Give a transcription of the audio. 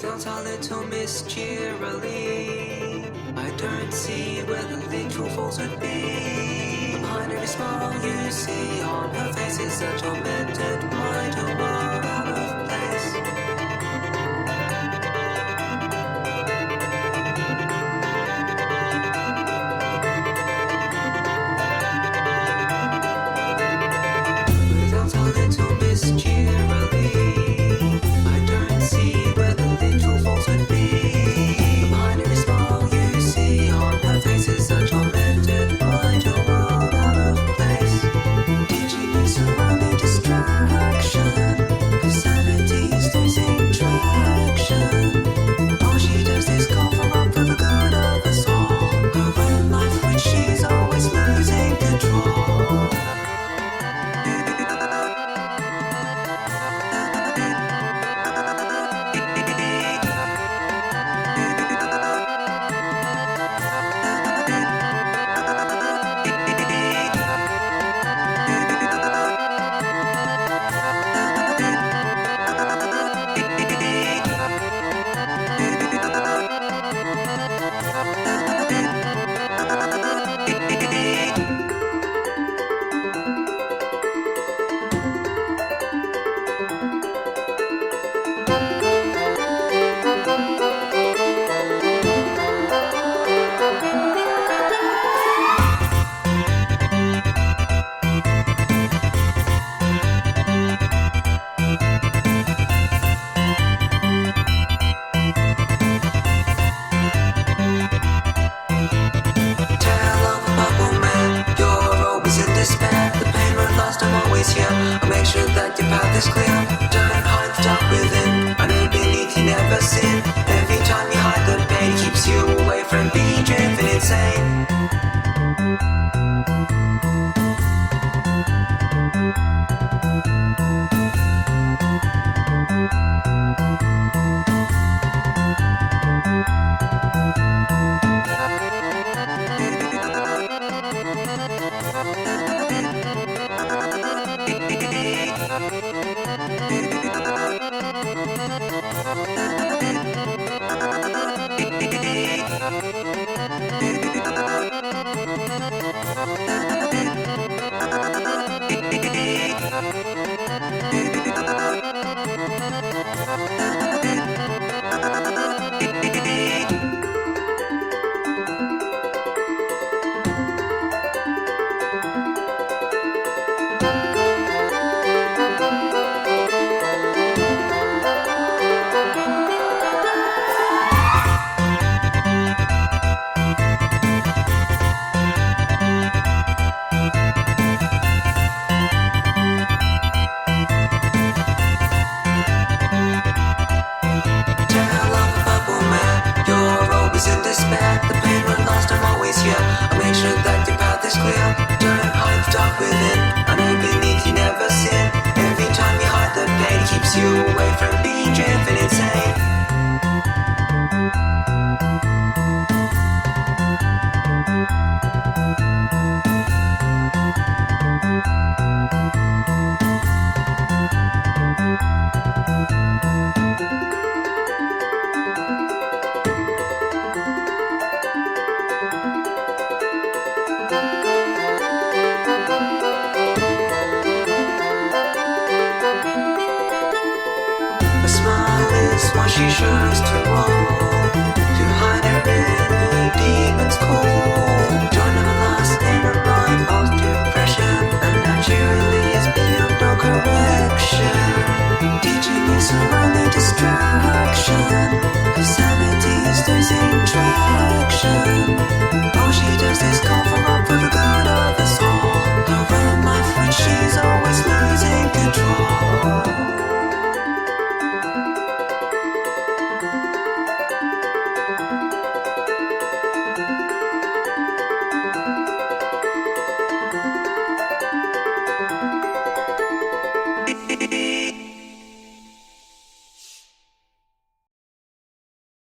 Without a little Miss Cheerily, I don't see where the literal faults would be. Behind every smile you see on her face is a tormented mind, a world out of place. Without a little Miss Cheerily, I don't see where the literal faults would be. Behind every smile you see on her face is a tormented mind, a world out of place. Teaching is her only distraction, 'cause sanity is losing traction. All she does is call for up for the good of us all. Her own life which she's always losing control. Tale of a bubble man, you're always in despair. The pain won't last, I'm always here. I'll make sure that your path is clear. Don't hide the dark within, I know beneath you never sin. Every time you hide the pain, it keeps you away from being driven insane. Tale of a bubble man, you're always in despair. The pain won't last, I'm always here. I'll make sure that your path is clear. Don't hide the dark within, I know beneath you never sin. Every time you hide the pain, it keeps you away from being driven insane. A smile is what she shows to all, to hide her inner demons cold.